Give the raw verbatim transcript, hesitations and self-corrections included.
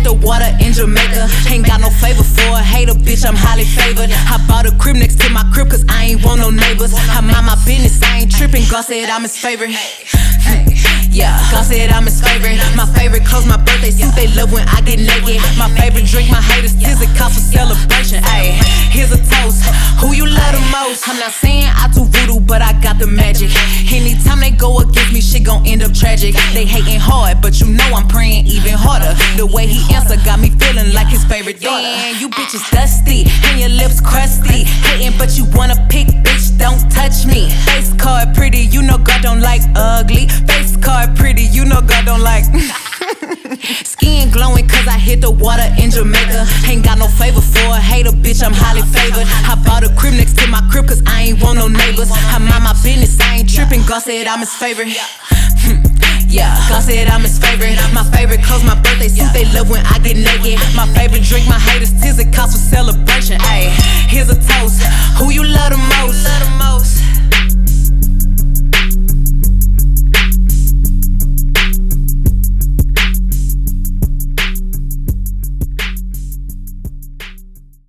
hit the water in Jamaica. Ain't got no favor for a hater, bitch, I'm highly favored. I bought a crib next to my crib cause I ain't want no neighbors. I mind my business, I ain't tripping. God said I'm his favorite. Yeah, God said I'm his favorite. My favorite clothes, my birthday suit, they love when I get naked. My favorite drink, my haters tears, it costs for celebration. Ayy, here's a toast, who you love the most? I'm not saying I do voodoo, but I got the magic. Anytime they go against me, shit gon' end up tragic. They hating hard, but you know I'm praying even harder. The way he answer got me feeling like his favorite daughter. Damn, you bitches dusty, and your lips crusty. Hating, but you wanna pick, bitch, don't touch me. Face card pretty, you know God don't like ugly. Face card pretty, you know God don't like skin glowing cause I hit the water in Jamaica. Ain't got no favor for a hater, bitch, I'm highly favored. I bought a crib next to my crib cause I ain't want no neighbors. I mind my business, I ain't tripping. God said I'm his favorite. Yeah, God said I'm his favorite. My favorite clothes, my birthday suit, they love when I get naked. My favorite drink, my haters tears, it costs